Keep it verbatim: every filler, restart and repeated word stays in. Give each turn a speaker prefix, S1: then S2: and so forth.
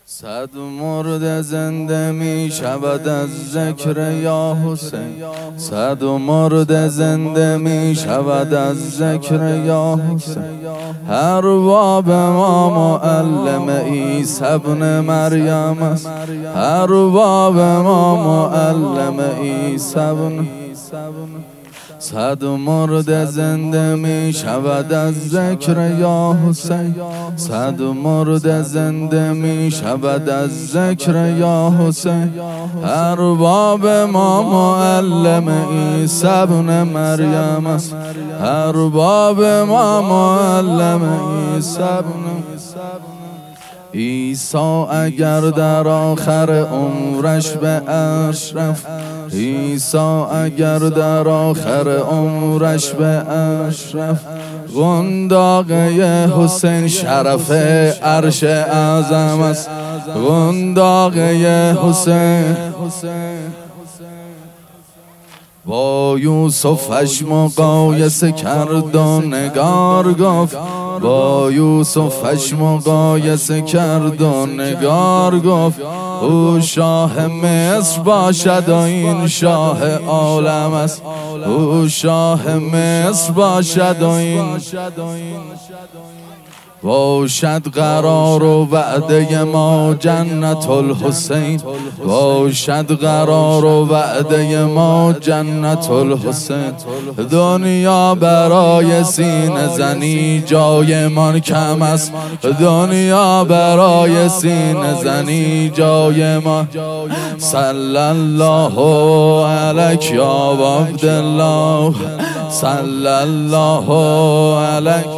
S1: صد مرد زنده می شود از ذکر یا حسین، صد مرد زنده می شود از ذکر یا حسین. هر باب ما معلم عیسی ابن مریم است، هر باب ما معلم عیسی ابن. صد مرد زنده می شود از ذکر یا حسین، صد مرد زنده می شود از ذکر یا حسین. هر باب ما معلم عیسی ابن مریم است، هر باب ما معلم عیسی ابن. عیسی اگر در آخر عمرش به عرش رفت، عیسی اگر در آخر عمرش به عرش رفت، قنداقه حسین شرف عرش اعظم است، قنداقه حسین. با یوسفش مقایسه کرد و نگار گفت، با یوسفش مقایسه کرد و نگار گفت، او شاه مصر باشد و این شاه عالم است، او شاه مصر باشد و این باشد قرار و وعده ما جنت الحسین، باشد قرار و وعده ما جنت الحسین. دنیا برای سینه زنی جایمان کم است، دنیا برای سینه زنی جای ما. صلی الله علیک یا عبدالله، صلی الله علیک